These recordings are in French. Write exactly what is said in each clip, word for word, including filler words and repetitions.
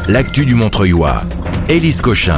l'actu du Montreuillois. Élise Cochin.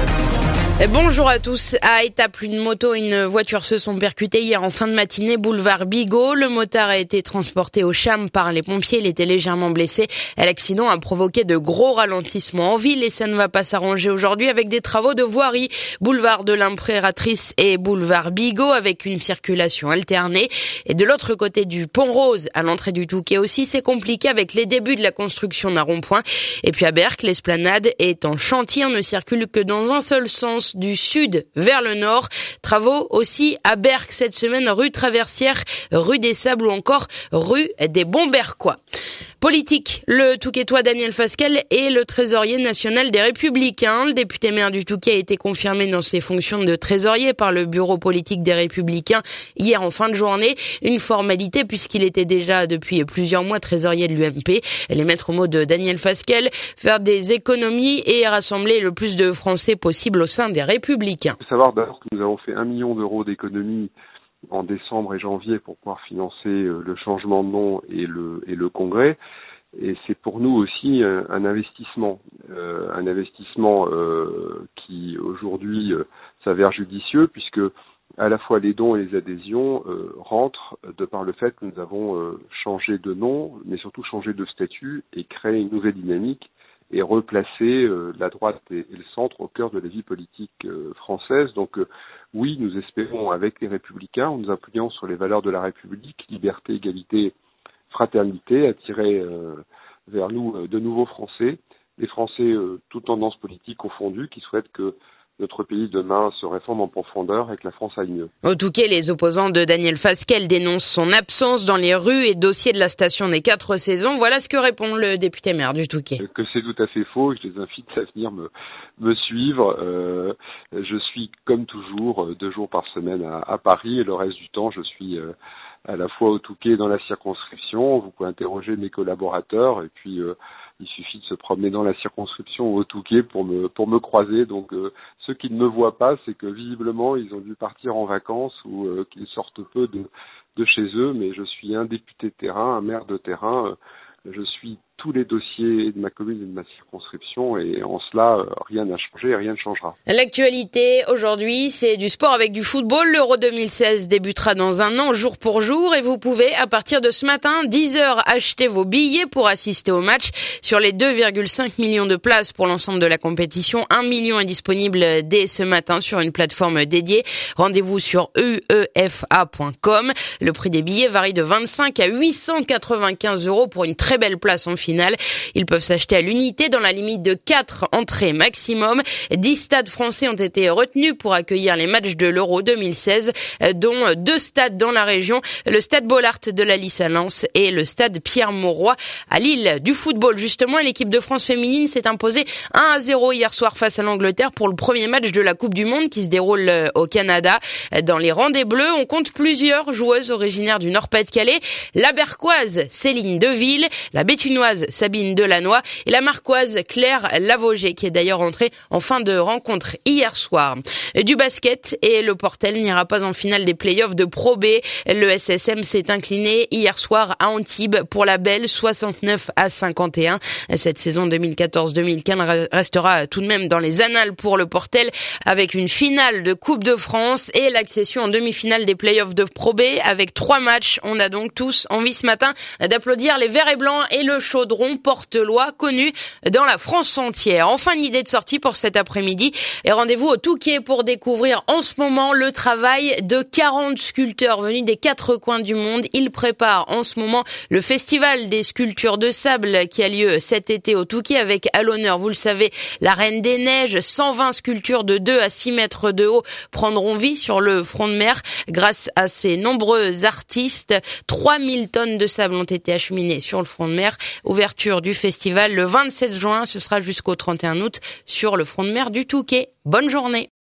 Bonjour à tous. À Étaples, une moto et une voiture se sont percutées hier en fin de matinée, boulevard Bigot. Le motard a été transporté au CHAM par les pompiers. Il était légèrement blessé. L'accident a provoqué de gros ralentissements en ville et ça ne va pas s'arranger aujourd'hui avec des travaux de voirie. Boulevard de l'Impératrice et boulevard Bigot avec une circulation alternée. Et de l'autre côté du Pont Rose, à l'entrée du Touquet aussi, c'est compliqué avec les débuts de la construction d'un rond-point. Et puis à Berck, l'esplanade est en chantier. On ne circule que dans un seul sens, du sud vers le nord. Travaux aussi à Berck cette semaine, rue Traversière, rue des Sables ou encore rue des Bombercois. Politique, le Touquetois Daniel Fasquelle est le trésorier national des Républicains. Le député maire du Touquet a été confirmé dans ses fonctions de trésorier par le bureau politique des Républicains hier en fin de journée. Une formalité puisqu'il était déjà depuis plusieurs mois trésorier de l'U M P. Les maîtres mots de Daniel Fasquelle, faire des économies et rassembler le plus de Français possible au sein des Républicains. Il faut savoir d'abord que nous avons fait un million d'euros d'économies en décembre et janvier pour pouvoir financer le changement de nom et le, et le congrès. Et c'est pour nous aussi un, un investissement, euh, un investissement euh, qui aujourd'hui euh, s'avère judicieux puisque à la fois les dons et les adhésions euh, rentrent de par le fait que nous avons euh, changé de nom, mais surtout changé de statut et créé une nouvelle dynamique et replacer euh, la droite et, et le centre au cœur de la vie politique euh, française. Donc euh, oui, nous espérons avec les Républicains, en nous appuyant sur les valeurs de la République, liberté, égalité, fraternité, attirer euh, vers nous euh, de nouveaux Français, des Français euh, toutes tendances politiques confondues, qui souhaitent que notre pays demain se réforme en profondeur et que la France aille mieux. Au Touquet, les opposants de Daniel Fasquelle dénoncent son absence dans les rues et dossiers de la station des quatre saisons. Voilà ce que répond le député maire du Touquet. Que c'est tout à fait faux. Je les invite à venir me, me suivre. Euh, je suis comme toujours deux jours par semaine à, à Paris et le reste du temps, je suis euh, à la fois au Touquet dans la circonscription. Vous pouvez interroger mes collaborateurs et puis euh, il suffit de se promener dans la circonscription au Touquet pour me pour me croiser. Donc euh, ceux qui ne me voient pas, c'est que visiblement ils ont dû partir en vacances ou euh, qu'ils sortent peu de de chez eux. Mais je suis un député de terrain, un maire de terrain. Euh, je suis tous les dossiers de ma commune et de ma circonscription et en cela, euh, rien n'a changé et rien ne changera. L'actualité aujourd'hui, c'est du sport avec du football. L'Euro deux mille seize débutera dans un an, jour pour jour, et vous pouvez, à partir de ce matin, dix heures, acheter vos billets pour assister au match. Sur les deux virgule cinq millions de places pour l'ensemble de la compétition, un million est disponible dès ce matin sur une plateforme dédiée. Rendez-vous sur U E F A point com. Le prix des billets varie de vingt-cinq à huit cent quatre-vingt-quinze euros pour une très belle place en finale. Ils peuvent s'acheter à l'unité dans la limite de quatre entrées maximum. dix stades français ont été retenus pour accueillir les matchs de l'Euro deux mille seize, dont deux stades dans la région, le stade Bollaert de la Lys à Lens et le stade Pierre-Mauroy à Lille. Du football, justement, l'équipe de France féminine s'est imposée un à zéro hier soir face à l'Angleterre pour le premier match de la Coupe du Monde qui se déroule au Canada. Dans les rangs des Bleus, on compte plusieurs joueuses originaires du Nord-Pas-de-Calais. La Berquoise Céline Deville, la Béthunoise Sabine Delannoy et la Marcoise Claire Lavogé qui est d'ailleurs entrée en fin de rencontre hier soir. Du basket et le Portel n'ira pas en finale des playoffs de Pro B. Le S S M s'est incliné hier soir à Antibes pour la belle soixante-neuf à cinquante et un. Cette saison deux mille quatorze deux mille quinze restera tout de même dans les annales pour le Portel avec une finale de Coupe de France et l'accession en demi-finale des playoffs de Pro B avec trois matchs. On a donc tous envie ce matin d'applaudir les Verts et Blancs et le Chaudron Portelois, connu dans la France entière. Enfin, une idée de sortie pour cet après-midi et rendez-vous au Touquet pour découvrir en ce moment le travail de quarante sculpteurs venus des quatre coins du monde. Ils préparent en ce moment le festival des sculptures de sable qui a lieu cet été au Touquet avec à l'honneur, vous le savez, la Reine des Neiges. cent vingt sculptures de deux à six mètres de haut prendront vie sur le front de mer grâce à ces nombreux artistes. trois mille tonnes de sable ont été acheminées sur le front de mer. Ouverture du festival le vingt-sept juin, ce sera jusqu'au trente et un août sur le front de mer du Touquet. Bonne journée.